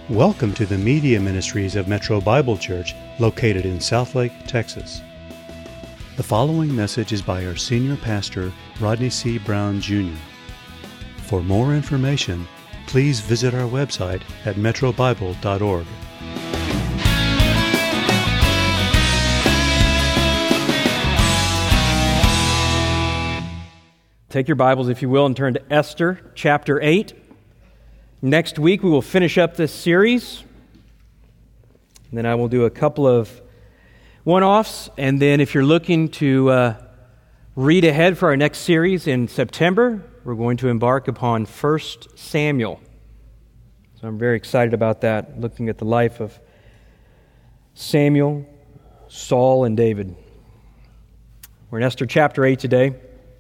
Welcome to the Media Ministries of Metro Bible Church, located in Southlake, Texas. The following message is by our senior pastor, Rodney C. Brown, Jr. For more information, please visit our website at metrobible.org. Take your Bibles, if you will, and turn to Esther chapter 8. Next week, we will finish up this series. And then I will do a couple of one-offs. And then if you're looking to read ahead for our next series in September, we're going to embark upon 1 Samuel. So I'm very excited about that, looking at the life of Samuel, Saul, and David. We're in Esther chapter 8 today.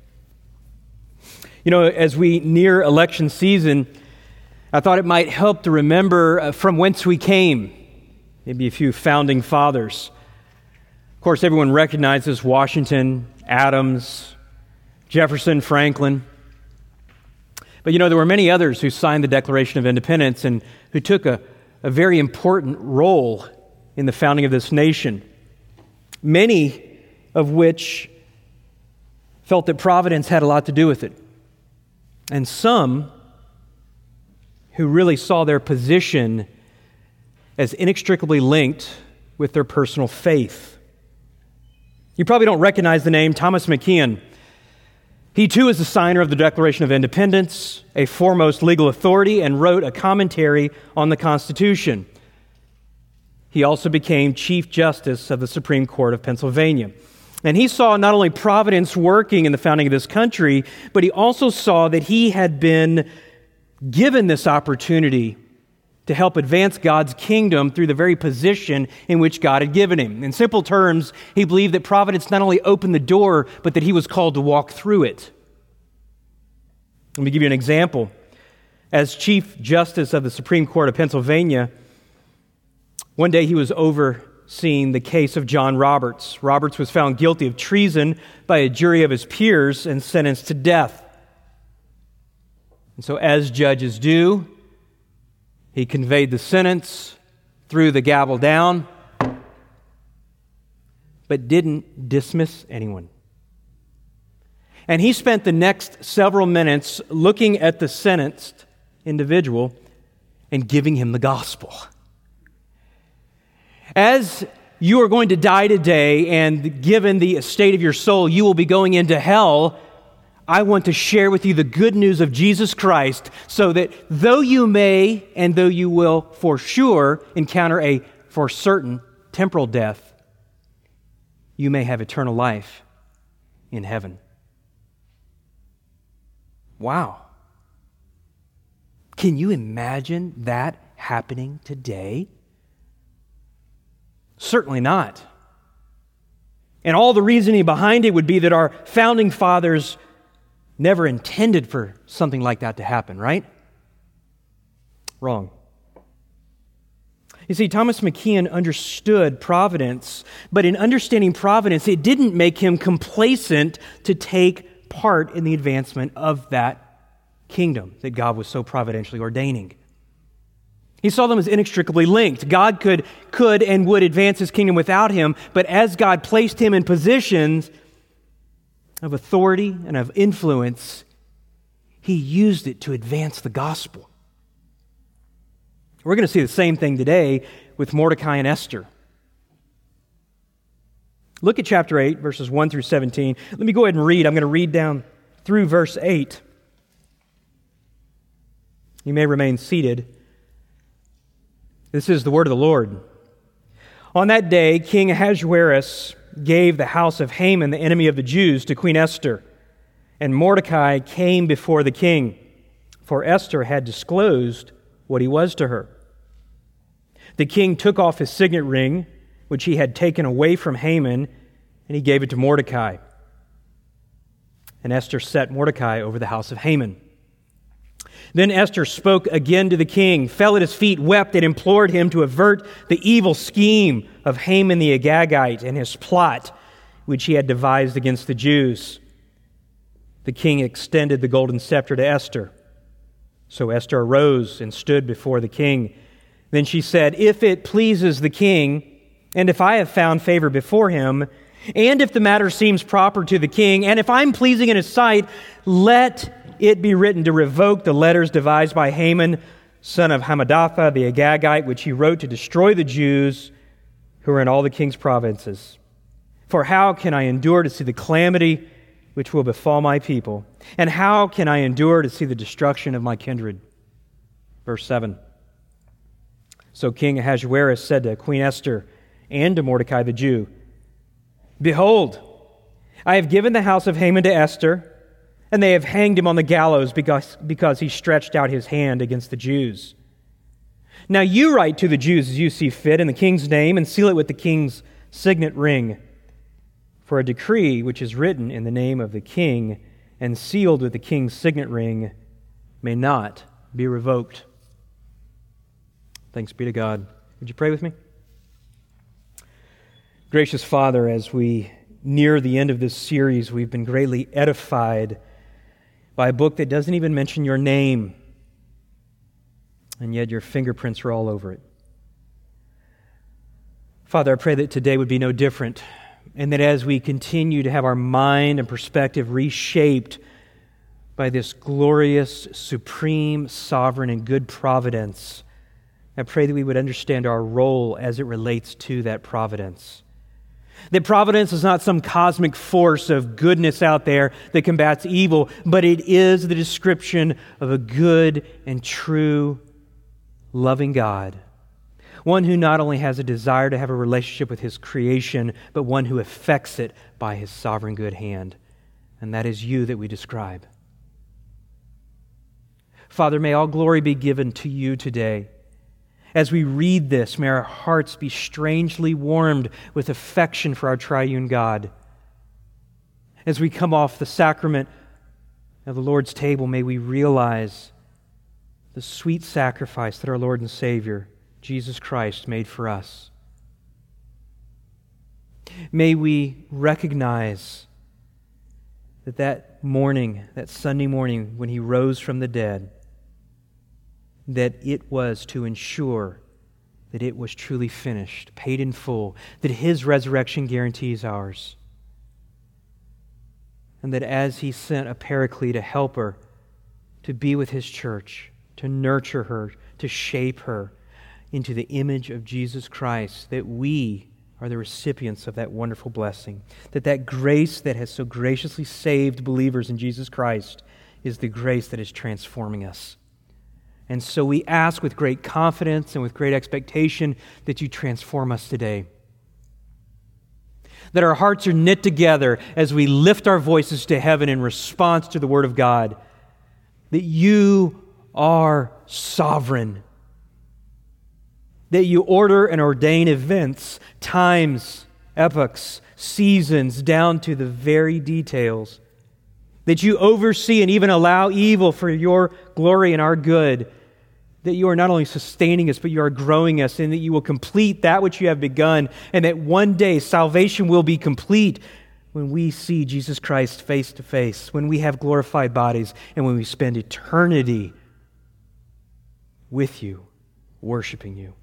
You know, as we near election season, I thought it might help to remember from whence we came, maybe a few founding fathers. Of course, everyone recognizes Washington, Adams, Jefferson, Franklin. But you know, there were many others who signed the Declaration of Independence and who took a very important role in the founding of this nation, many of which felt that Providence had a lot to do with it. And some who really saw their position as inextricably linked with their personal faith. You probably don't recognize the name Thomas McKeon. He too is the signer of the Declaration of Independence, a foremost legal authority, and wrote a commentary on the Constitution. He also became Chief Justice of the Supreme Court of Pennsylvania. And he saw not only Providence working in the founding of this country, but he also saw that he had been given this opportunity to help advance God's kingdom through the very position in which God had given him. In simple terms, he believed that Providence not only opened the door, but that he was called to walk through it. Let me give you an example. As Chief Justice of the Supreme Court of Pennsylvania, one day he was overseeing the case of John Roberts. Roberts was found guilty of treason by a jury of his peers and sentenced to death. And so as judges do, he conveyed the sentence, threw the gavel down, but didn't dismiss anyone. And he spent the next several minutes looking at the sentenced individual and giving him the gospel. As you are going to die today, and given the state of your soul, you will be going into hell, I want to share with you the good news of Jesus Christ so that though you may and though you will for sure encounter a for certain temporal death, you may have eternal life in heaven. Wow. Can you imagine that happening today? Certainly not. And all the reasoning behind it would be that our founding fathers never intended for something like that to happen, right? Wrong. You see, Thomas McKeon understood providence, but in understanding providence, it didn't make him complacent to take part in the advancement of that kingdom that God was so providentially ordaining. He saw them as inextricably linked. God could and would advance his kingdom without him, but as God placed him in positions of authority and of influence, he used it to advance the gospel. We're going to see the same thing today with Mordecai and Esther. Look at chapter 8, verses 1 through 17. Let me go ahead and read. I'm going to read down through verse 8. You may remain seated. This is the word of the Lord. On that day, King Ahasuerus gave the house of Haman, the enemy of the Jews, to Queen Esther. And Mordecai came before the king, for Esther had disclosed what he was to her. The king took off his signet ring, which he had taken away from Haman, and he gave it to Mordecai. And Esther set Mordecai over the house of Haman. Then Esther spoke again to the king, fell at his feet, wept, and implored him to avert the evil scheme of Haman the Agagite and his plot, which he had devised against the Jews. The king extended the golden scepter to Esther. So Esther arose and stood before the king. Then she said, "If it pleases the king, and if I have found favor before him, and if the matter seems proper to the king, and if I'm pleasing in his sight, let it be written to revoke the letters devised by Haman, son of Hammedatha the Agagite, which he wrote to destroy the Jews who are in all the king's provinces. For how can I endure to see the calamity which will befall my people? And how can I endure to see the destruction of my kindred?" Verse 7. So King Ahasuerus said to Queen Esther and to Mordecai the Jew, "Behold, I have given the house of Haman to Esther, and they have hanged him on the gallows because he stretched out his hand against the Jews. Now you write to the Jews as you see fit in the king's name, and seal it with the king's signet ring. For a decree which is written in the name of the king and sealed with the king's signet ring may not be revoked." Thanks be to God. Would you pray with me? Gracious Father, as we near the end of this series, we've been greatly edified by a book that doesn't even mention your name, and yet your fingerprints are all over it. Father, I pray that today would be no different, and that as we continue to have our mind and perspective reshaped by this glorious, supreme, sovereign, and good providence, I pray that we would understand our role as it relates to that providence. That providence is not some cosmic force of goodness out there that combats evil, but it is the description of a good and true, loving God. One who not only has a desire to have a relationship with His creation, but one who effects it by His sovereign good hand. And that is you that we describe. Father, may all glory be given to you today. As we read this, may our hearts be strangely warmed with affection for our triune God. As we come off the sacrament of the Lord's table, may we realize the sweet sacrifice that our Lord and Savior, Jesus Christ, made for us. May we recognize that morning, that Sunday morning when He rose from the dead, that it was to ensure that it was truly finished, paid in full, that His resurrection guarantees ours. And that as He sent a paraclete, a helper, to be with His church, to nurture her, to shape her into the image of Jesus Christ, that we are the recipients of that wonderful blessing. That grace that has so graciously saved believers in Jesus Christ is the grace that is transforming us. And so we ask with great confidence and with great expectation that you transform us today. That our hearts are knit together as we lift our voices to heaven in response to the Word of God. That you are sovereign. That you order and ordain events, times, epochs, seasons, down to the very details. That you oversee and even allow evil for your glory and our good. That you are not only sustaining us, but you are growing us, and that you will complete that which you have begun, and that one day salvation will be complete when we see Jesus Christ face to face, when we have glorified bodies, and when we spend eternity with you, worshiping you.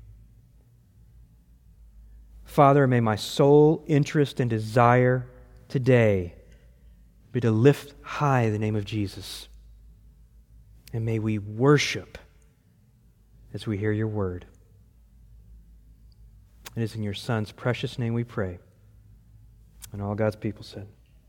Father, may my sole interest and desire today be to lift high the name of Jesus. And may we worship as we hear your word. It is in your Son's precious name we pray. And all God's people said.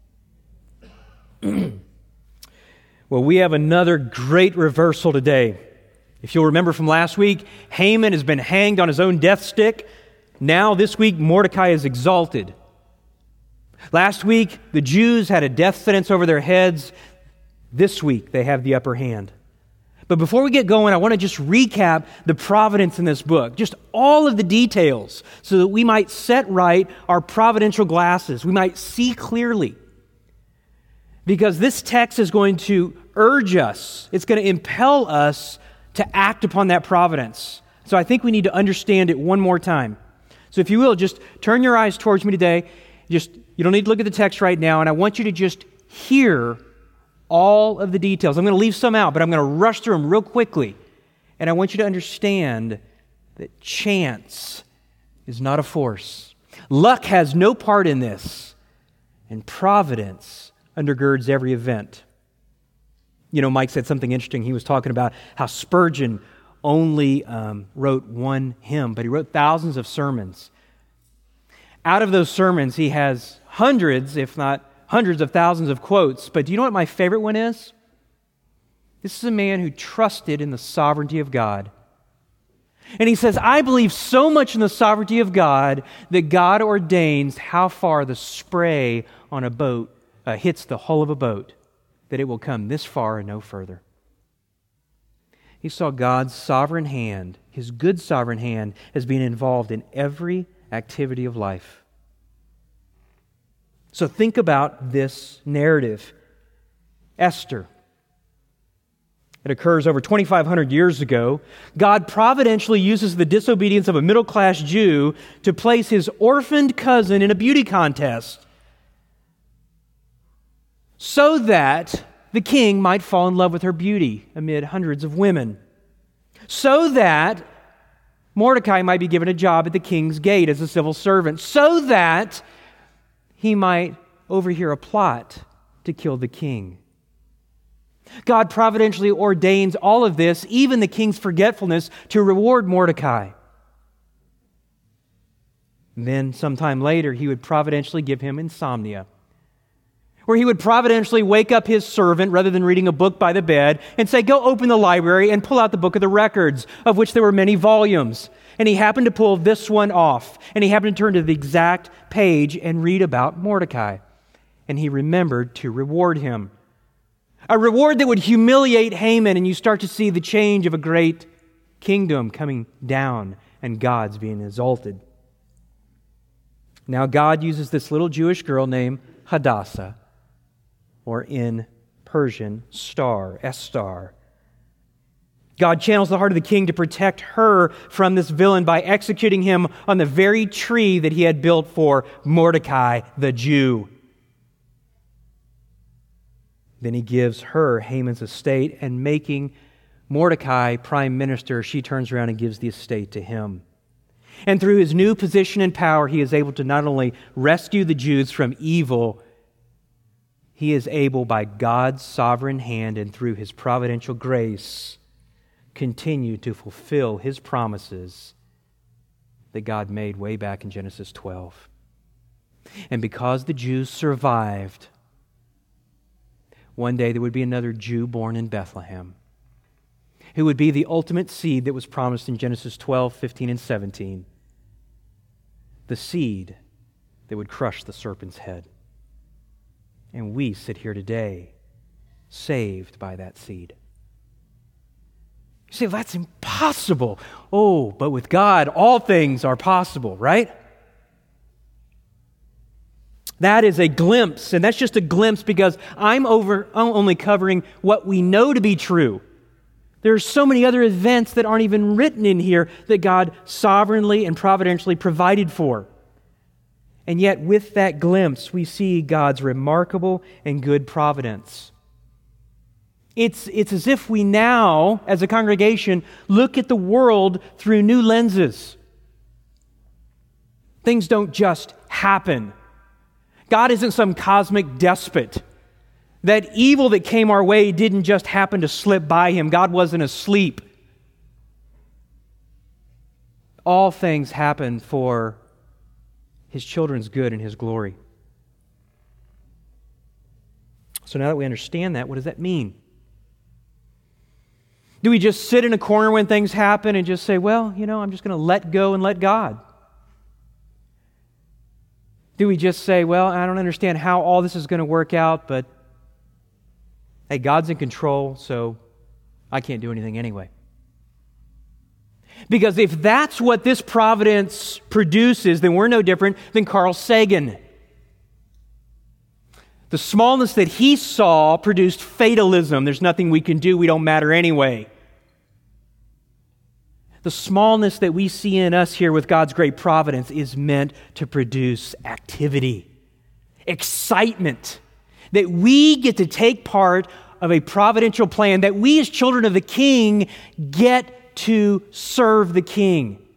Well, we have another great reversal today. If you'll remember from last week, Haman has been hanged on his own death stick. Now, this week, Mordecai is exalted. Last week, the Jews had a death sentence over their heads. This week, they have the upper hand. But before we get going, I want to just recap the providence in this book, just all of the details, so that we might set right our providential glasses. We might see clearly. Because this text is going to urge us, it's going to impel us to act upon that providence. So I think we need to understand it one more time. So if you will, just turn your eyes towards me today. You don't need to look at the text right now, and I want you to just hear all of the details. I'm going to leave some out, but I'm going to rush through them real quickly. And I want you to understand that chance is not a force. Luck has no part in this, and providence undergirds every event. You know, Mike said something interesting. He was talking about how Spurgeon only wrote one hymn, but he wrote thousands of sermons. Out of those sermons, he has hundreds, if not hundreds of thousands of quotes. But do you know what my favorite one is? This is a man who trusted in the sovereignty of God. And he says, I believe so much in the sovereignty of God that God ordains how far the spray on a boat hits the hull of a boat, that it will come this far and no further. He saw God's sovereign hand, His good sovereign hand, as being involved in every activity of life. So think about this narrative. Esther. It occurs over 2,500 years ago. God providentially uses the disobedience of a middle-class Jew to place his orphaned cousin in a beauty contest so that the king might fall in love with her beauty amid hundreds of women, so that Mordecai might be given a job at the king's gate as a civil servant, so that he might overhear a plot to kill the king. God providentially ordains all of this, even the king's forgetfulness, to reward Mordecai. And then sometime later, he would providentially give him insomnia, where he would providentially wake up his servant rather than reading a book by the bed and say, go open the library and pull out the book of the records, of which there were many volumes. And he happened to pull this one off, and he happened to turn to the exact page and read about Mordecai. And he remembered to reward him. A reward that would humiliate Haman, and you start to see the change of a great kingdom coming down and God's being exalted. Now God uses this little Jewish girl named Hadassah, or in Persian, Esther. God channels the heart of the king to protect her from this villain by executing him on the very tree that he had built for Mordecai the Jew. Then he gives her Haman's estate, and making Mordecai prime minister, she turns around and gives the estate to him. And through his new position and power, he is able to not only rescue the Jews from evil, he is able, by God's sovereign hand and through His providential grace, continue to fulfill His promises that God made way back in Genesis 12. And because the Jews survived, one day there would be another Jew born in Bethlehem who would be the ultimate seed that was promised in Genesis 12, 15, and 17. The seed that would crush the serpent's head. And we sit here today, saved by that seed. You say, well, that's impossible. Oh, but with God, all things are possible, right? That is a glimpse, and that's just a glimpse because I'm only covering what we know to be true. There are so many other events that aren't even written in here that God sovereignly and providentially provided for. And yet, with that glimpse, we see God's remarkable and good providence. It's as if we now, as a congregation, look at the world through new lenses. Things don't just happen. God isn't some cosmic despot. That evil that came our way didn't just happen to slip by Him. God wasn't asleep. All things happen for His children's good and His glory. So now that we understand that, what does that mean? Do we just sit in a corner when things happen and just say, well, I'm just going to let go and let God? Do we just say, well, I don't understand how all this is going to work out, but hey, God's in control, so I can't do anything anyway? Because if that's what this providence produces, then we're no different than Carl Sagan. The smallness that he saw produced fatalism. There's nothing we can do. We don't matter anyway. The smallness that we see in us here with God's great providence is meant to produce activity, excitement, that we get to take part of a providential plan, that we as children of the King get to serve the King.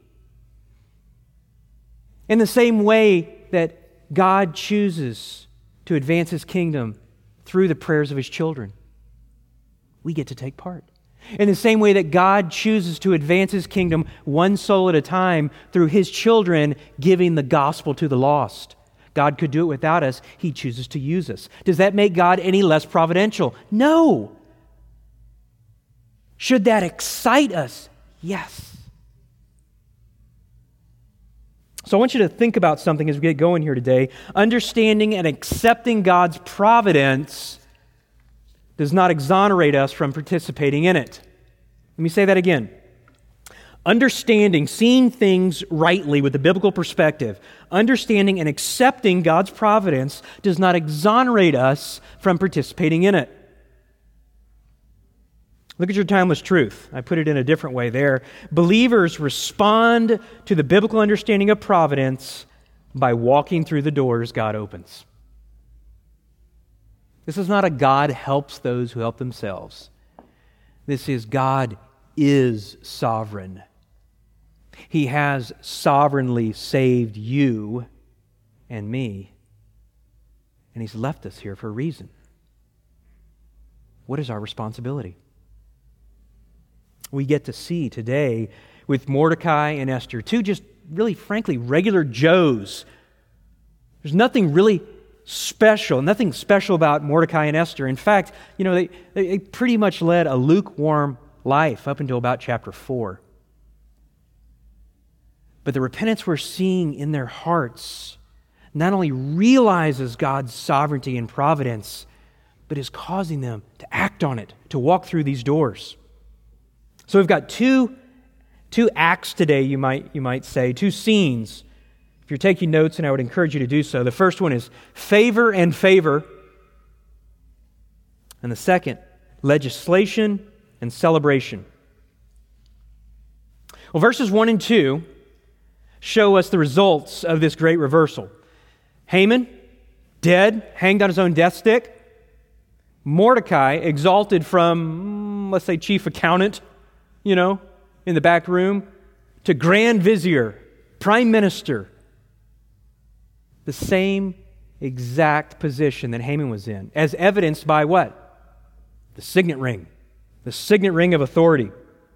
In the same way that God chooses to advance His kingdom through the prayers of His children, we get to take part. In the same way that God chooses to advance His kingdom one soul at a time through His children giving the gospel to the lost. God could do it without us. He chooses to use us. Does that make God any less providential? No. Should that excite us? Yes. So I want you to think about something as we get going here today. Understanding and accepting God's providence does not exonerate us from participating in it. Let me say that again. Understanding, seeing things rightly with the biblical perspective, understanding and accepting God's providence does not exonerate us from participating in it. Look at your timeless truth. I put it in a different way there. Believers respond to the biblical understanding of providence by walking through the doors God opens. This is not a God helps those who help themselves. This is God is sovereign. He has sovereignly saved you and me, and He's left us here for a reason. What is our responsibility? We get to see today with Mordecai and Esther, two just really, frankly, regular Joes. There's nothing really special, nothing special about Mordecai and Esther. In fact, they pretty much led a lukewarm life up until about chapter 4. But the repentance we're seeing in their hearts not only realizes God's sovereignty and providence, but is causing them to act on it, to walk through these doors. So we've got two acts today, you might say, two scenes. If you're taking notes, and I would encourage you to do so, the first one is favor and favor. And the second, legislation and celebration. Well, verses 1 and 2 show us the results of this great reversal. Haman, dead, hanged on his own death stick. Mordecai, exalted from, let's say, chief accountant, in the back room, to grand vizier, prime minister. The same exact position that Haman was in, as evidenced by what? The signet ring. The signet ring of authority.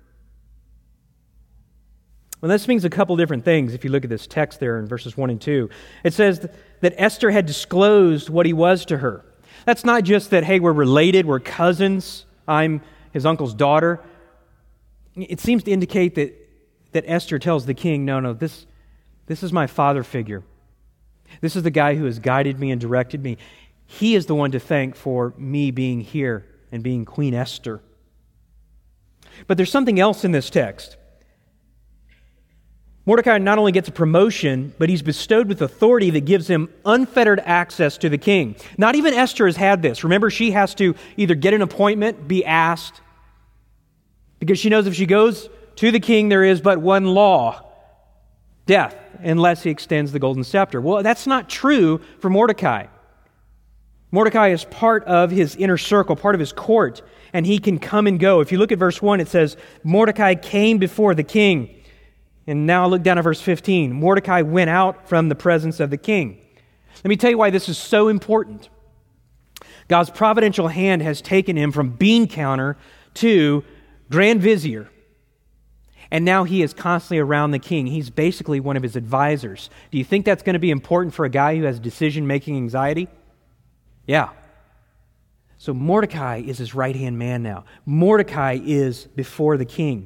Well, this means a couple different things if you look at this text there in verses 1 and 2. It says that Esther had disclosed what he was to her. That's not just that, hey, we're related, we're cousins, I'm his uncle's daughter. It seems to indicate that Esther tells the king, no, this is my father figure. This is the guy who has guided me and directed me. He is the one to thank for me being here and being Queen Esther. But there's something else in this text. Mordecai not only gets a promotion, but he's bestowed with authority that gives him unfettered access to the king. Not even Esther has had this. Remember, she has to either get an appointment, be asked, because she knows if she goes to the king, there is but one law, death, unless he extends the golden scepter. Well, that's not true for Mordecai. Mordecai is part of his inner circle, part of his court, and he can come and go. If you look at verse 1, it says, Mordecai came before the king. And now look down at verse 15. Mordecai went out from the presence of the king. Let me tell you why this is so important. God's providential hand has taken him from bean counter to grand vizier. And now he is constantly around the king. He's basically one of his advisors. Do you think that's going to be important for a guy who has decision-making anxiety? Yeah. So Mordecai is his right-hand man now. Mordecai is before the king.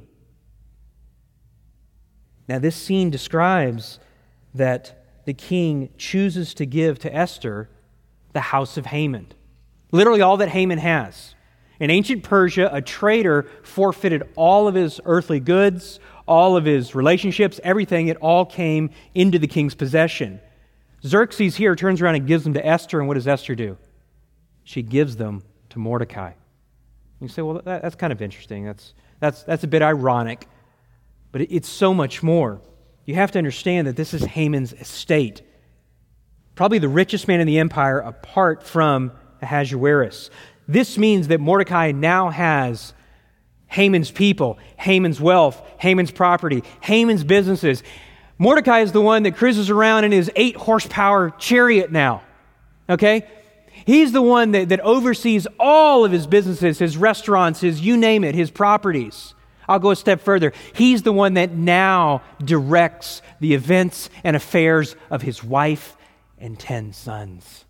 Now, this scene describes that the king chooses to give to Esther the house of Haman. Literally all that Haman has. In ancient Persia, a trader forfeited all of his earthly goods, all of his relationships, everything. It all came into the king's possession. Xerxes here turns around and gives them to Esther, and what does Esther do? She gives them to Mordecai. You say, well, that's kind of interesting. That's a bit ironic. But it's so much more. You have to understand that this is Haman's estate. Probably the richest man in the empire apart from Ahasuerus. This means that Mordecai now has Haman's people, Haman's wealth, Haman's property, Haman's businesses. Mordecai is the one that cruises around in his 8-horsepower chariot now. Okay? He's the one that oversees all of his businesses, his restaurants, his you name it, his properties. I'll go a step further. He's the one that now directs the events and affairs of his wife and 10 sons.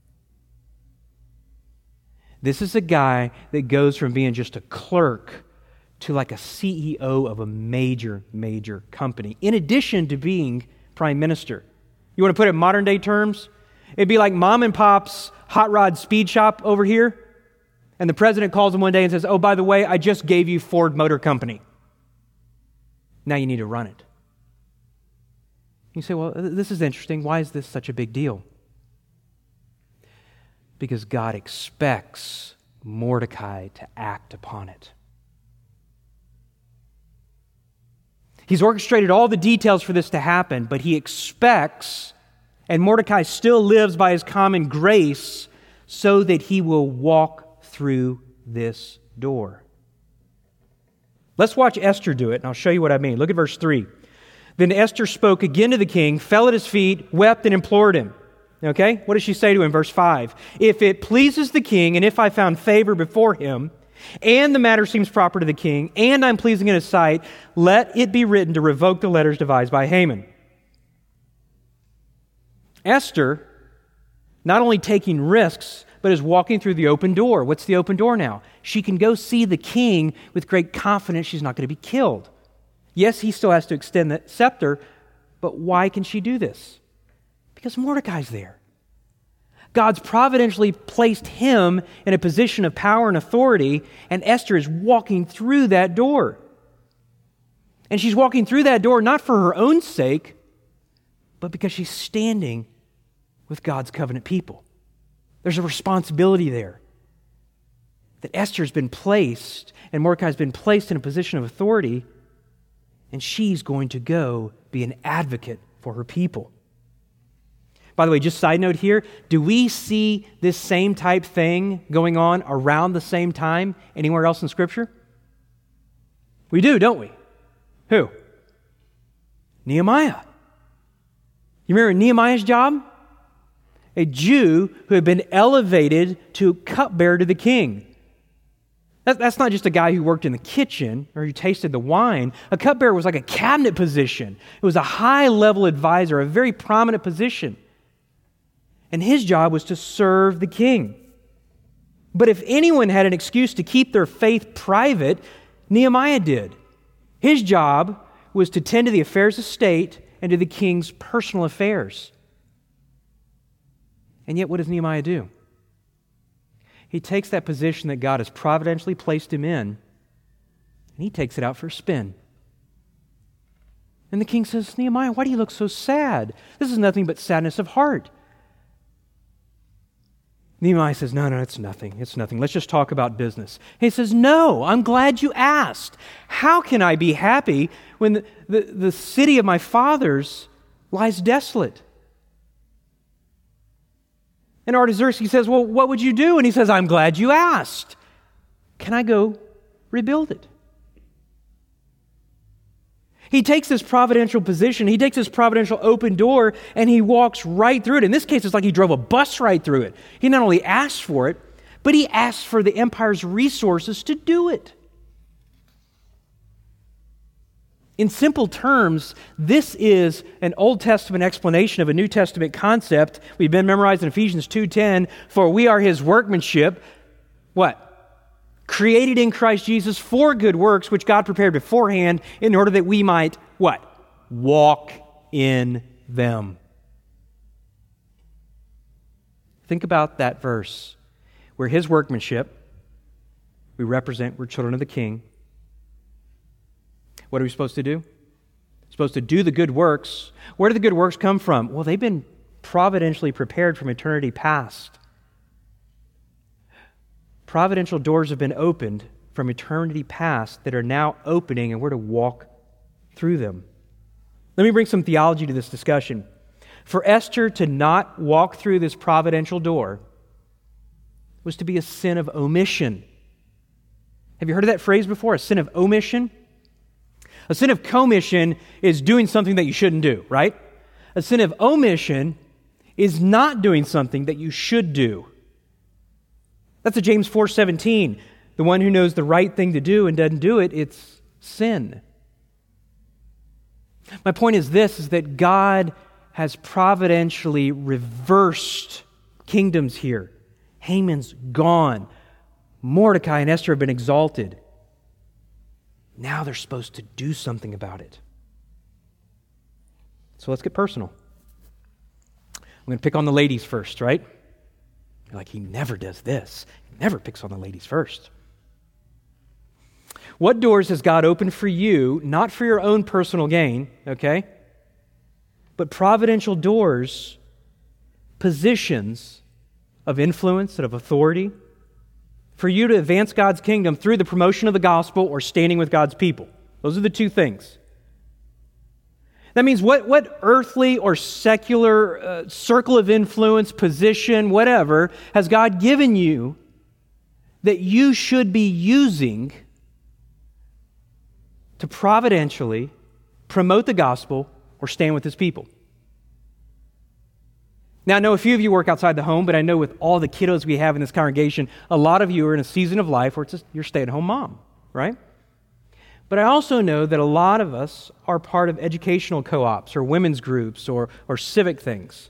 This is a guy that goes from being just a clerk to like a CEO of a major company, in addition to being prime minister. You want to put it in modern day terms? It'd be like mom and pop's hot rod speed shop over here, and the president calls him one day and says, "Oh, by the way, I just gave you Ford Motor Company. Now you need to run it." You say, "Well, this is interesting. Why is this such a big deal?" Because God expects Mordecai to act upon it. He's orchestrated all the details for this to happen, but he expects, and Mordecai still lives by his common grace, so that he will walk through this door. Let's watch Esther do it, and I'll show you what I mean. Look at verse 3. Then Esther spoke again to the king, fell at his feet, wept, and implored him. Okay? What does she say to him? Verse 5. If it pleases the king, and if I found favor before him, and the matter seems proper to the king, and I'm pleasing in his sight, let it be written to revoke the letters devised by Haman. Esther, not only taking risks, but is walking through the open door. What's the open door now? She can go see the king with great confidence she's not going to be killed. Yes, he still has to extend the scepter, but why can she do this? Because Mordecai's there. God's providentially placed him in a position of power and authority, and Esther is walking through that door. And she's walking through that door not for her own sake, but because she's standing with God's covenant people. There's a responsibility there. That Esther's been placed, and Mordecai's been placed in a position of authority, and she's going to go be an advocate for her people. By the way, just side note here, do we see this same type thing going on around the same time anywhere else in Scripture? We do, don't we? Who? Nehemiah. You remember Nehemiah's job? A Jew who had been elevated to cupbearer to the king. That's not just a guy who worked in the kitchen or who tasted the wine. A cupbearer was like a cabinet position. It was a high-level advisor, a very prominent position. And his job was to serve the king. But if anyone had an excuse to keep their faith private, Nehemiah did. His job was to tend to the affairs of state and to the king's personal affairs. And yet, what does Nehemiah do? He takes that position that God has providentially placed him in, and he takes it out for a spin. And the king says, "Nehemiah, why do you look so sad? This is nothing but sadness of heart." Nehemiah says, no, it's nothing. It's nothing. Let's just talk about business. He says, no, I'm glad you asked. How can I be happy when the city of my fathers lies desolate? And Artaxerxes says, well, what would you do? And he says, I'm glad you asked. Can I go rebuild it? He takes this providential position, he takes this providential open door, and he walks right through it. In this case, it's like he drove a bus right through it. He not only asked for it, but he asked for the empire's resources to do it. In simple terms, this is an Old Testament explanation of a New Testament concept we've been memorized in Ephesians 2:10, for we are his workmanship, what? Created in Christ Jesus for good works, which God prepared beforehand in order that we might, what? Walk in them. Think about that verse. We're his workmanship. We're children of the King. What are we supposed to do? We're supposed to do the good works. Where do the good works come from? Well, they've been providentially prepared from eternity past. Providential doors have been opened from eternity past that are now opening, and we're to walk through them. Let me bring some theology to this discussion. For Esther to not walk through this providential door was to be a sin of omission. Have you heard of that phrase before, a sin of omission? A sin of commission is doing something that you shouldn't do, right? A sin of omission is not doing something that you should do. That's a James 4:17. The one who knows the right thing to do and doesn't do it, it's sin. My point is this, is that God has providentially reversed kingdoms here. Haman's gone. Mordecai and Esther have been exalted. Now they're supposed to do something about it. So let's get personal. I'm going to pick on the ladies first, right? You're like, he never does this. He never picks on the ladies first. What doors has God opened for you, not for your own personal gain, okay? But providential doors, positions of influence and of authority for you to advance God's kingdom through the promotion of the gospel or standing with God's people. Those are the two things. That means what earthly or secular circle of influence, position, whatever, has God given you that you should be using to providentially promote the gospel or stand with His people? Now, I know a few of you work outside the home, but I know with all the kiddos we have in this congregation, a lot of you are in a season of life where it's just, you're stay-at-home mom, right? But I also know that a lot of us are part of educational co-ops or women's groups or civic things.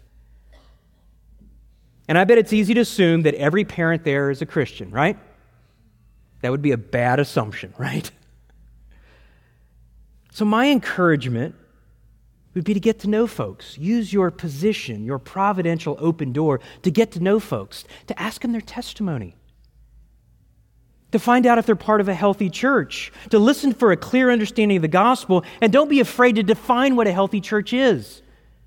And I bet it's easy to assume that every parent there is a Christian, right? That would be a bad assumption, right? So my encouragement would be to get to know folks. Use your position, your providential open door to get to know folks, to ask them their testimony, to find out if they're part of a healthy church, to listen for a clear understanding of the gospel, and don't be afraid to define what a healthy church is.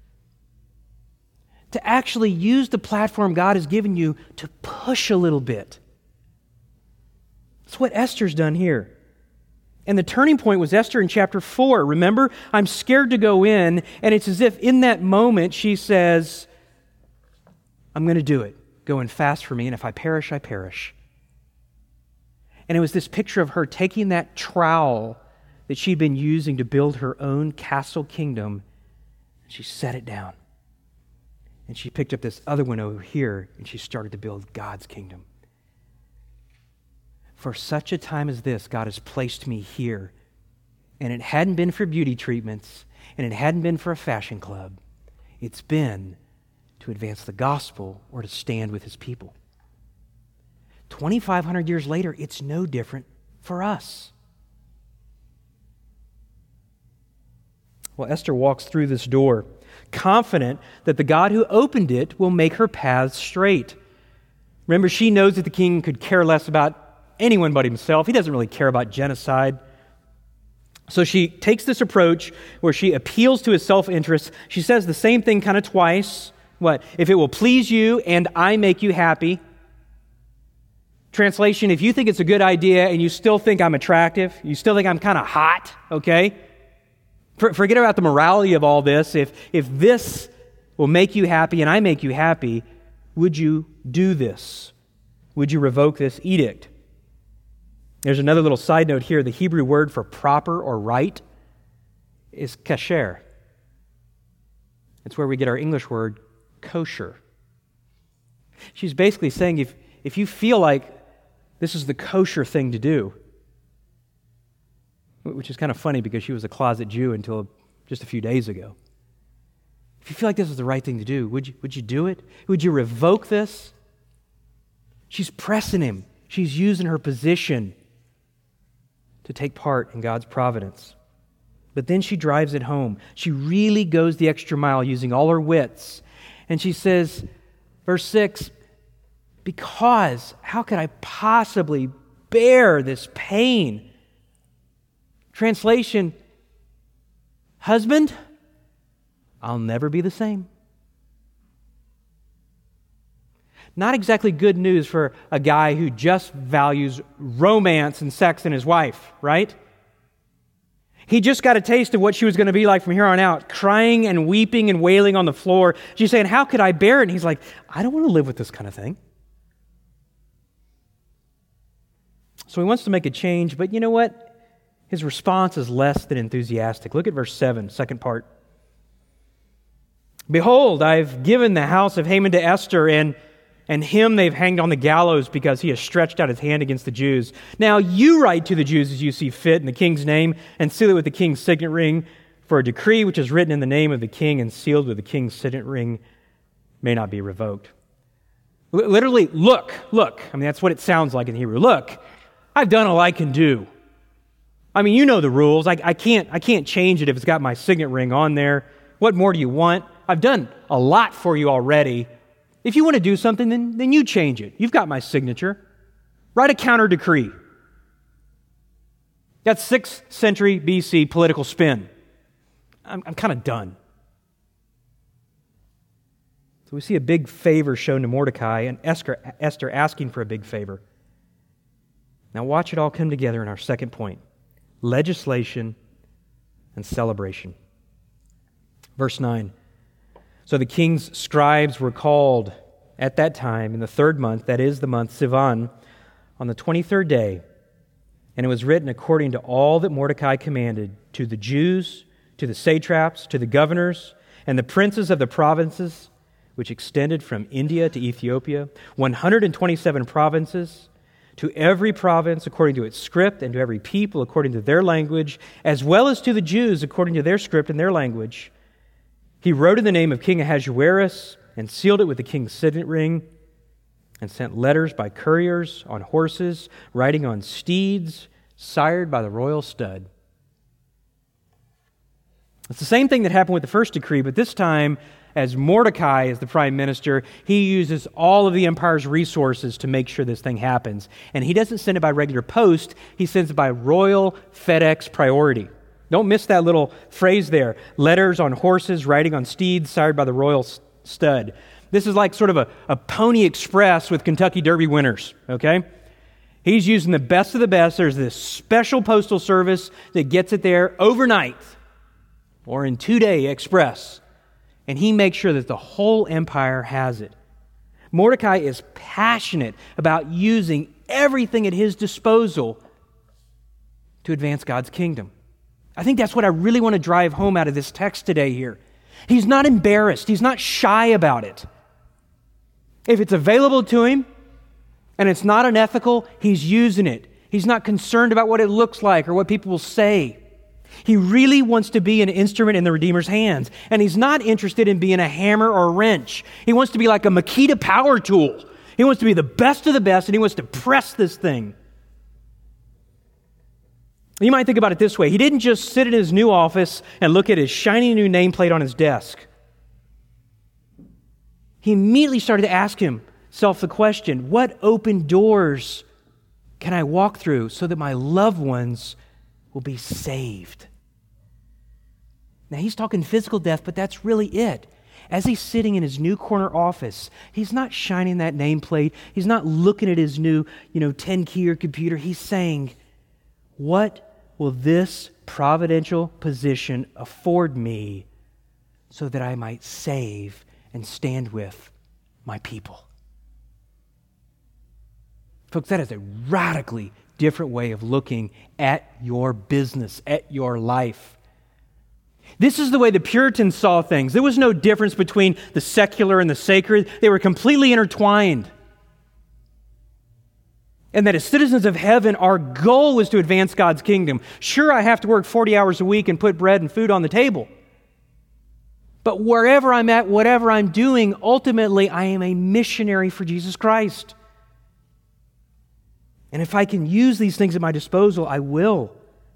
To actually use the platform God has given you to push a little bit. That's what Esther's done here. And the turning point was Esther in chapter 4. Remember, I'm scared to go in, and it's as if in that moment she says, I'm going to do it. Go and fast for me, and if I perish, I perish. And it was this picture of her taking that trowel that she'd been using to build her own castle kingdom, and she set it down. And she picked up this other one over here, and she started to build God's kingdom. For such a time as this, God has placed me here. And it hadn't been for beauty treatments, and it hadn't been for a fashion club. It's been to advance the gospel or to stand with His people. 2,500 years later, it's no different for us. Well, Esther walks through this door, confident that the God who opened it will make her paths straight. Remember, she knows that the king could care less about anyone but himself. He doesn't really care about genocide. So she takes this approach where she appeals to his self-interest. She says the same thing kind of twice. What? If it will please you and I make you happy. Translation, if you think it's a good idea and you still think I'm attractive, you still think I'm kind of hot, okay? Forget about the morality of all this. If this will make you happy and I make you happy, would you do this? Would you revoke this edict? There's another little side note here. The Hebrew word for proper or right is kasher. It's where we get our English word kosher. She's basically saying if you feel like this is the kosher thing to do, which is kind of funny because she was a closet Jew until just a few days ago. If you feel like this is the right thing to do, would you do it? Would you revoke this? She's pressing him. She's using her position to take part in God's providence. But then she drives it home. She really goes the extra mile using all her wits. And she says, verse 6, because how could I possibly bear this pain? Translation, husband, I'll never be the same. Not exactly good news for a guy who just values romance and sex in his wife, right? He just got a taste of what she was going to be like from here on out, crying and weeping and wailing on the floor. She's saying, how could I bear it? And he's like, I don't want to live with this kind of thing. So he wants to make a change, but you know what? his response is less than enthusiastic. Look at verse 7, second part. Behold, I've given the house of Haman to Esther, and him they've hanged on the gallows because he has stretched out his hand against the Jews. Now you write to the Jews as you see fit in the king's name, and seal it with the king's signet ring, for a decree which is written in the name of the king and sealed with the king's signet ring may not be revoked. Literally, look. I mean, that's what it sounds like in Hebrew. Look, I've done all I can do. I mean, you know the rules. I can't change it if it's got my signet ring on there. What more do you want? I've done a lot for you already. If you want to do something, then you change it. You've got my signature. Write a counter decree. That's 6th century BC political spin. I'm kind of done. So we see a big favor shown to Mordecai and Esther asking for a big favor. Now watch it all come together in our second point. Legislation and celebration. Verse 9. So the king's scribes were called at that time in the 3rd month, that is the month Sivan, on the 23rd day. And it was written according to all that Mordecai commanded to the Jews, to the satraps, to the governors, and the princes of the provinces, which extended from India to Ethiopia, 127 provinces, to every province according to its script, and to every people according to their language, as well as to the Jews according to their script and their language. He wrote in the name of King Ahasuerus, and sealed it with the king's signet ring, and sent letters by couriers on horses, riding on steeds, sired by the royal stud. It's the same thing that happened with the first decree, but this time, as Mordecai is the prime minister, he uses all of the empire's resources to make sure this thing happens. And he doesn't send it by regular post, he sends it by royal FedEx priority. Don't miss that little phrase there. Letters on horses, riding on steeds, sired by the royal stud. This is like sort of a Pony Express with Kentucky Derby winners, okay? He's using the best of the best. There's this special postal service that gets it there overnight or in 2-day express. And he makes sure that the whole empire has it. Mordecai is passionate about using everything at his disposal to advance God's kingdom. I think that's what I really want to drive home out of this text today here. He's not embarrassed. He's not shy about it. If it's available to him and it's not unethical, he's using it. He's not concerned about what it looks like or what people will say. He really wants to be an instrument in the Redeemer's hands. And he's not interested in being a hammer or a wrench. He wants to be like a Makita power tool. He wants to be the best of the best, and he wants to press this thing. You might think about it this way. He didn't just sit in his new office and look at his shiny new nameplate on his desk. He immediately started to ask himself the question, what open doors can I walk through so that my loved ones will be saved? Now, he's talking physical death, but that's really it. As he's sitting in his new corner office, he's not shining that nameplate. He's not looking at his new, 10-keyer computer. He's saying, what will this providential position afford me so that I might save and stand with my people? Folks, that is a radically different way of looking at your business, at your life. This is the way the Puritans saw things. There was no difference between the secular and the sacred. They were completely intertwined. And that as citizens of heaven, our goal was to advance God's kingdom. Sure, I have to work 40 hours a week and put bread and food on the table. But wherever I'm at, whatever I'm doing, ultimately, I am a missionary for Jesus Christ. And if I can use these things at my disposal, I will.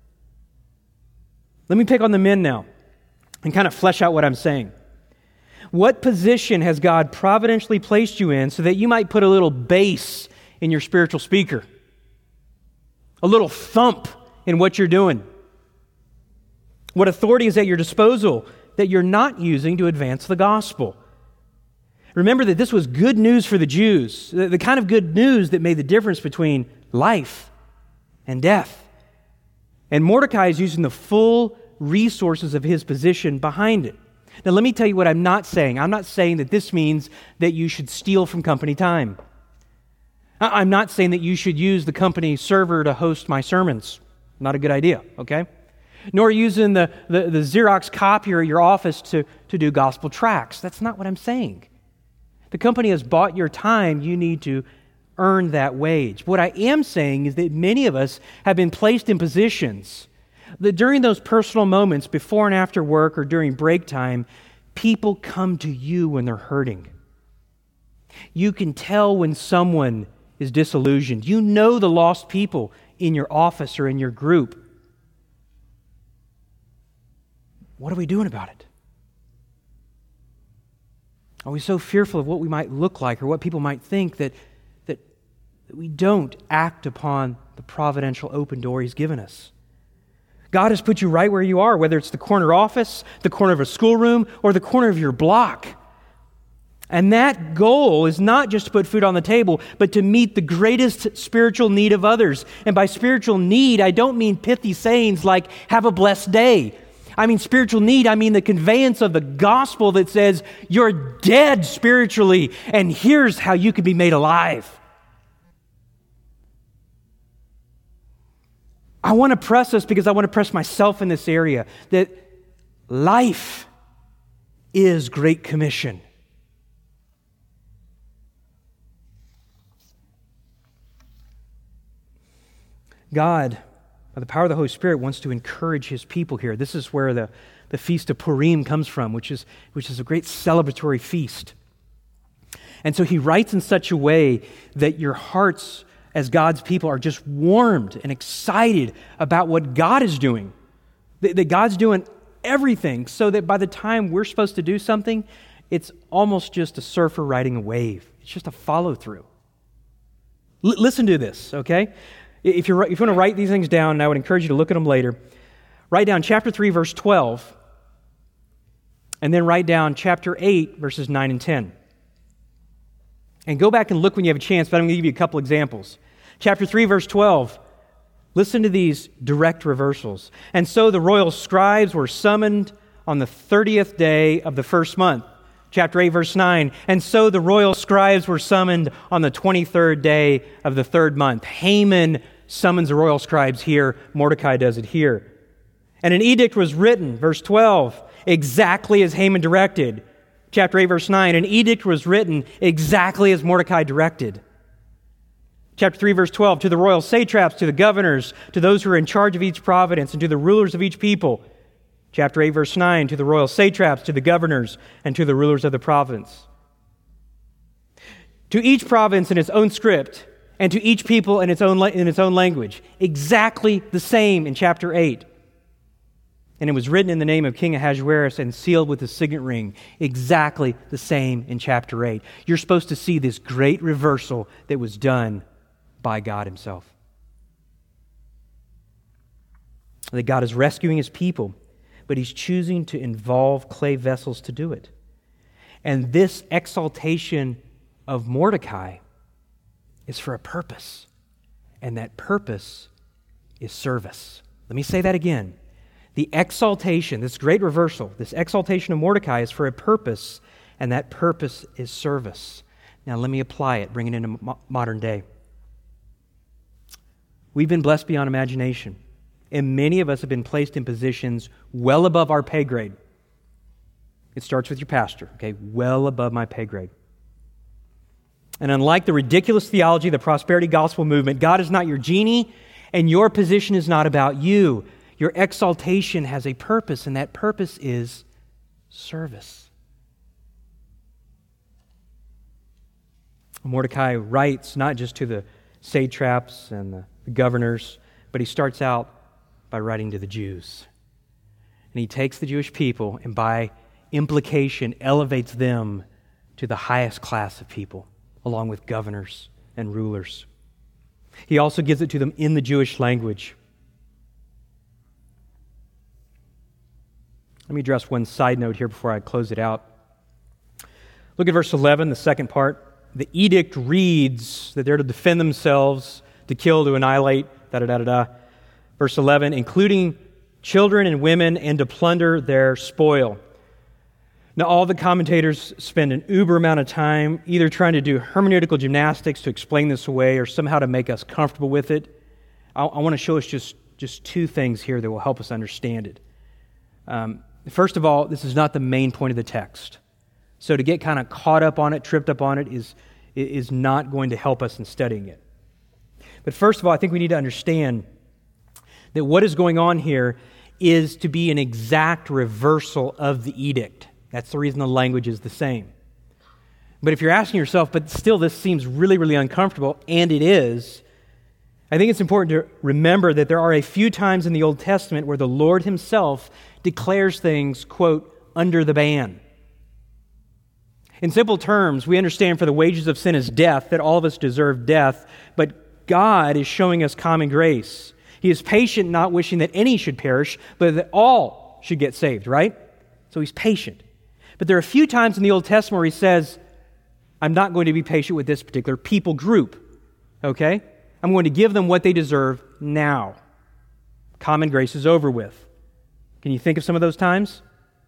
Let me pick on the men now and kind of flesh out what I'm saying. What position has God providentially placed you in so that you might put a little bass in your spiritual speaker? A little thump in what you're doing? What authority is at your disposal that you're not using to advance the gospel? Remember that this was good news for the Jews, the kind of good news that made the difference between life and death. And Mordecai is using the full resources of his position behind it. Now, let me tell you what I'm not saying. I'm not saying that this means that you should steal from company time. I'm not saying that you should use the company server to host my sermons. Not a good idea, okay? Nor using the Xerox copier at your office to do gospel tracts. That's not what I'm saying. The company has bought your time. You need to earn that wage. What I am saying is that many of us have been placed in positions that during those personal moments, before and after work or during break time, people come to you when they're hurting. You can tell when someone is disillusioned. You know the lost people in your office or in your group. What are we doing about it? Are we so fearful of what we might look like or what people might think that we don't act upon the providential open door He's given us? God has put you right where you are, whether it's the corner office, the corner of a schoolroom, or the corner of your block. And that goal is not just to put food on the table, but to meet the greatest spiritual need of others. And by spiritual need, I don't mean pithy sayings like, have a blessed day. I mean spiritual need, I mean the conveyance of the gospel that says, you're dead spiritually, and here's how you can be made alive. I want to press us because I want to press myself in this area, that life is Great Commission. God, by the power of the Holy Spirit, wants to encourage His people here. This is where the Feast of Purim comes from, which is a great celebratory feast. And so He writes in such a way that your hearts as God's people are just warmed and excited about what God is doing. That God's doing everything so that by the time we're supposed to do something, it's almost just a surfer riding a wave. It's just a follow-through. Listen to this, okay? If you want to write these things down, and I would encourage you to look at them later, write down chapter 3, verse 12, and then write down chapter 8, verses 9 and 10. And go back and look when you have a chance, but I'm going to give you a couple examples. Chapter 3, verse 12. Listen to these direct reversals. And so the royal scribes were summoned on the 30th day of the first month. Chapter 8, verse 9. And so the royal scribes were summoned on the 23rd day of the third month. Haman summons the royal scribes here. Mordecai does it here. And an edict was written, verse 12, exactly as Haman directed. Chapter 8, verse 9, an edict was written exactly as Mordecai directed. Chapter 3, verse 12, to the royal satraps, to the governors, to those who are in charge of each province, and to the rulers of each people. Chapter 8, verse 9, to the royal satraps, to the governors, and to the rulers of the province. To each province in its own script, and to each people in its own language. Exactly the same in chapter 8. And it was written in the name of King Ahasuerus and sealed with a signet ring. Exactly the same in chapter 8. You're supposed to see this great reversal that was done by God Himself. That God is rescuing His people, but He's choosing to involve clay vessels to do it. And this exaltation of Mordecai is for a purpose. And that purpose is service. Let me say that again. The exaltation, this great reversal, this exaltation of Mordecai is for a purpose, and that purpose is service. Now let me apply it, bring it into modern day. We've been blessed beyond imagination, and many of us have been placed in positions well above our pay grade. It starts with your pastor, okay? Well above my pay grade. And unlike the ridiculous theology of the prosperity gospel movement, God is not your genie, and your position is not about you. Your exaltation has a purpose, and that purpose is service. Mordecai writes not just to the satraps and the governors, but he starts out by writing to the Jews. And he takes the Jewish people and by implication elevates them to the highest class of people, along with governors and rulers. He also gives it to them in the Jewish language. Let me address one side note here before I close it out. Look at verse 11, the second part. The edict reads that they're to defend themselves, to kill, to annihilate, da-da-da-da-da. Verse 11, including children and women, and to plunder their spoil. Now, all the commentators spend an uber amount of time either trying to do hermeneutical gymnastics to explain this away or somehow to make us comfortable with it. I want to show us just just two things here that will help us understand it. First of all, this is not the main point of the text. So to get kind of caught up on it, tripped up on it, is not going to help us in studying it. But first of all, I think we need to understand that what is going on here is to be an exact reversal of the edict. That's the reason the language is the same. But if you're asking yourself, but still this seems really, really uncomfortable, and it is, I think it's important to remember that there are a few times in the Old Testament where the Lord himself declares things, quote, under the ban. In simple terms, we understand for the wages of sin is death, that all of us deserve death, but God is showing us common grace. He is patient, not wishing that any should perish, but that all should get saved, right? So he's patient. But there are a few times in the Old Testament where he says, I'm not going to be patient with this particular people group, okay? I'm going to give them what they deserve now. Common grace is over with. Can you think of some of those times?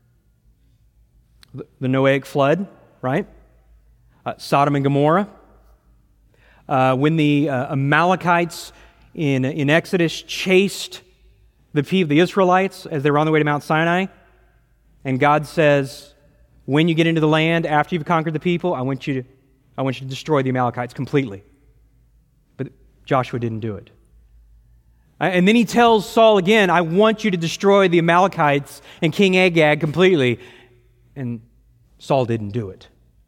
The Noahic flood, right? Sodom and Gomorrah. When the Amalekites in Exodus chased the Israelites as they were on their way to Mount Sinai, and God says, when you get into the land, after you've conquered the people, I want you to destroy the Amalekites completely. But Joshua didn't do it. And then he tells Saul again, I want you to destroy the Amalekites and King Agag completely. And Saul didn't do it.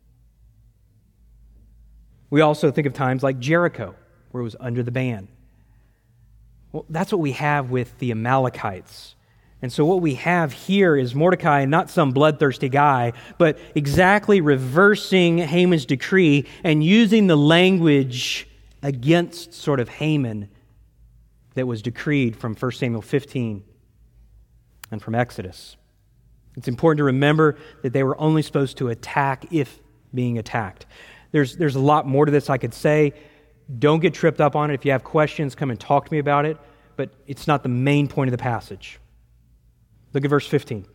We also think of times like Jericho, where it was under the ban. Well, that's what we have with the Amalekites. And so what we have here is Mordecai, not some bloodthirsty guy, but exactly reversing Haman's decree and using the language against sort of Haman that was decreed from 1 Samuel 15 and from Exodus. It's important to remember that they were only supposed to attack if being attacked. There's a lot more to this I could say. Don't get tripped up on it. If you have questions, come and talk to me about it. But it's not the main point of the passage. Look at verse 15.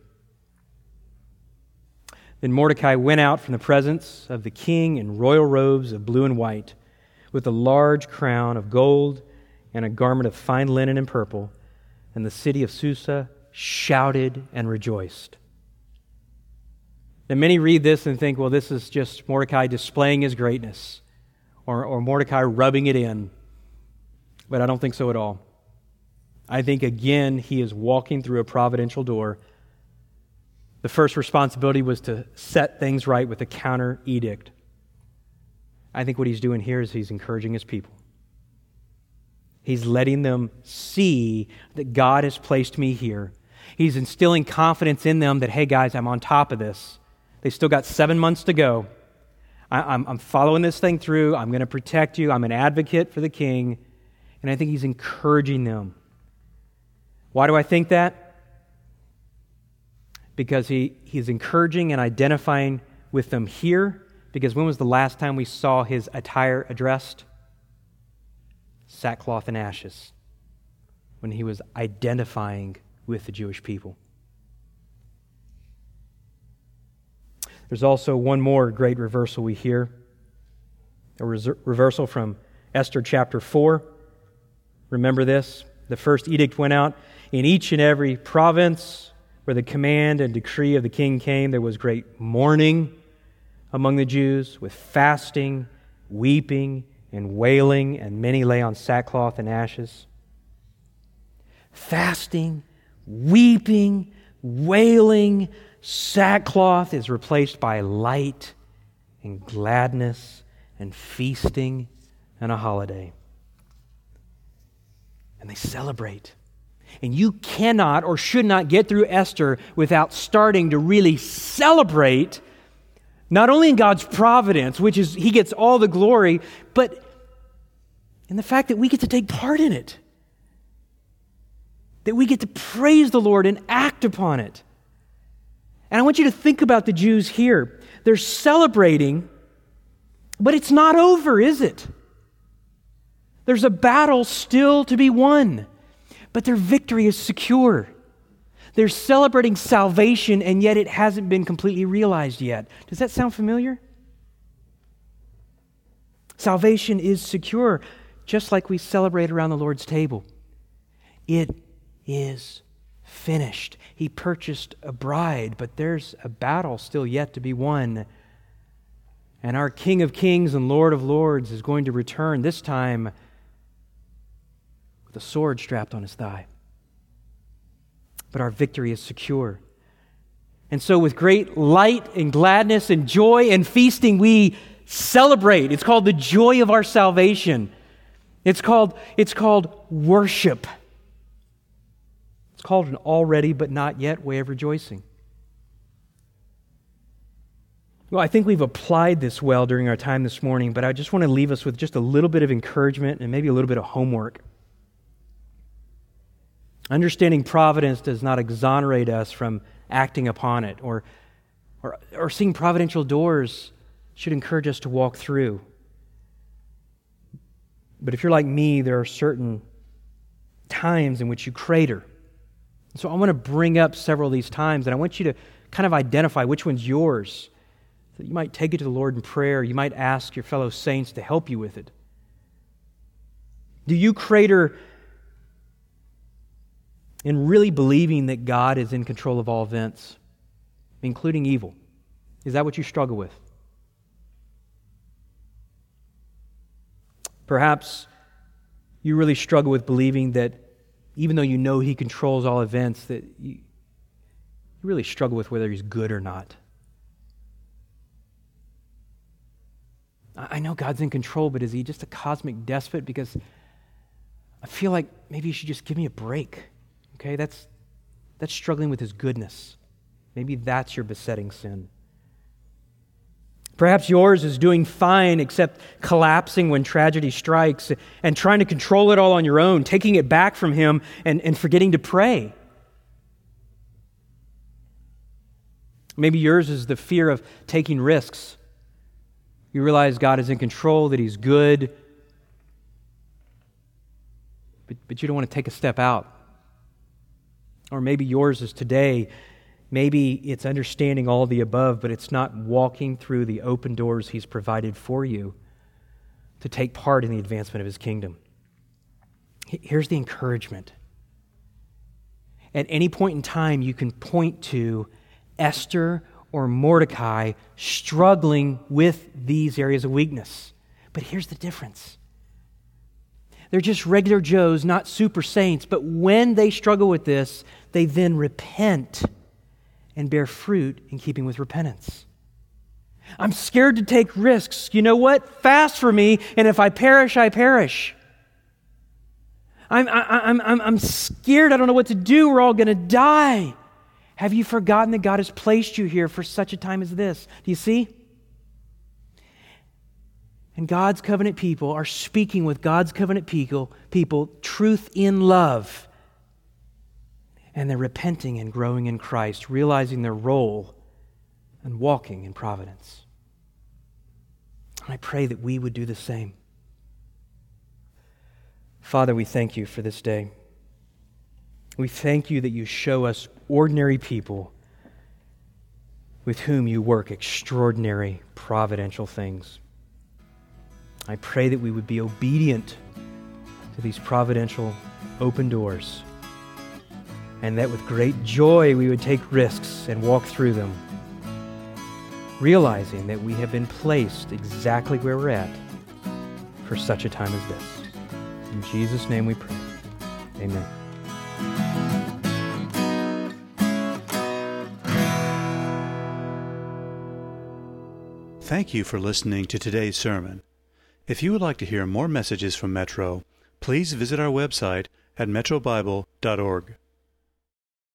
Then Mordecai went out from the presence of the king in royal robes of blue and white, with a large crown of gold and a garment of fine linen and purple, and the city of Susa shouted and rejoiced. Now many read this and think, well, this is just Mordecai displaying his greatness, or Mordecai rubbing it in. But I don't think so at all. I think, again, he is walking through a providential door. The first responsibility was to set things right with a counter edict. I think what he's doing here is he's encouraging his people. He's letting them see that God has placed me here. He's instilling confidence in them that, hey guys, I'm on top of this. They still got 7 months to go. I'm following this thing through. I'm going to protect you. I'm an advocate for the king. And I think he's encouraging them. Why do I think that? Because he's encouraging and identifying with them here. Because when was the last time we saw his attire addressed? Sackcloth and ashes. When he was identifying with the Jewish people. There's also one more great reversal we hear. A reversal from Esther chapter 4. Remember this? The first edict went out. In each and every province where the command and decree of the king came, there was great mourning among the Jews, with fasting, weeping, and wailing, and many lay on sackcloth and ashes. Fasting, weeping, wailing, sackcloth is replaced by light and gladness and feasting and a holiday. And they celebrate. And you cannot or should not get through Esther without starting to really celebrate, not only in God's providence, which is He gets all the glory, but in the fact that we get to take part in it. That we get to praise the Lord and act upon it. And I want you to think about the Jews here. They're celebrating, but it's not over, is it? There's a battle still to be won, but their victory is secure. They're celebrating salvation, and yet it hasn't been completely realized yet. Does that sound familiar? Salvation is secure, just like we celebrate around the Lord's table. It is finished. He purchased a bride, but there's a battle still yet to be won. And our King of Kings and Lord of Lords is going to return, this time with a sword strapped on his thigh. But our victory is secure. And so with great light and gladness and joy and feasting, we celebrate. It's called the joy of our salvation. It's called worship. It's called an already but not yet way of rejoicing. Well, I think we've applied this well during our time this morning, but I just want to leave us with just a little bit of encouragement and maybe a little bit of homework. Understanding providence does not exonerate us from acting upon it, or seeing providential doors should encourage us to walk through. But if you're like me, there are certain times in which you crater. So I want to bring up several of these times, and I want you to kind of identify which one's yours. So you might take it to the Lord in prayer. You might ask your fellow saints to help you with it. Do you crater in really believing that God is in control of all events, including evil? Is that what you struggle with? Perhaps you really struggle with believing that even though you know He controls all events, that you really struggle with whether He's good or not. I know God's in control, but is He just a cosmic despot? Because I feel like maybe you should just give me a break. Okay, that's struggling with His goodness. Maybe that's your besetting sin. Perhaps yours is doing fine except collapsing when tragedy strikes and trying to control it all on your own, taking it back from Him and forgetting to pray. Maybe yours is the fear of taking risks. You realize God is in control, that He's good, but you don't want to take a step out. Or maybe yours is today, maybe it's understanding all the above, but it's not walking through the open doors He's provided for you to take part in the advancement of His kingdom. Here's the encouragement. At any point in time, you can point to Esther or Mordecai struggling with these areas of weakness. But here's the difference. They're just regular Joes, not super saints, but when they struggle with this, they then repent and bear fruit in keeping with repentance. I'm scared to take risks. You know what? Fast for me, and if I perish, I perish. I'm scared. I don't know what to do. We're all going to die. Have you forgotten that God has placed you here for such a time as this? Do you see? And God's covenant people are speaking with God's covenant people truth in love. And they're repenting and growing in Christ, realizing their role and walking in providence. And I pray that we would do the same. Father, we thank You for this day. We thank You that You show us ordinary people with whom You work extraordinary providential things. I pray that we would be obedient to these providential open doors, and that with great joy we would take risks and walk through them, realizing that we have been placed exactly where we're at for such a time as this. In Jesus' name we pray. Amen. Thank you for listening to today's sermon. If you would like to hear more messages from Metro, please visit our website at metrobible.org.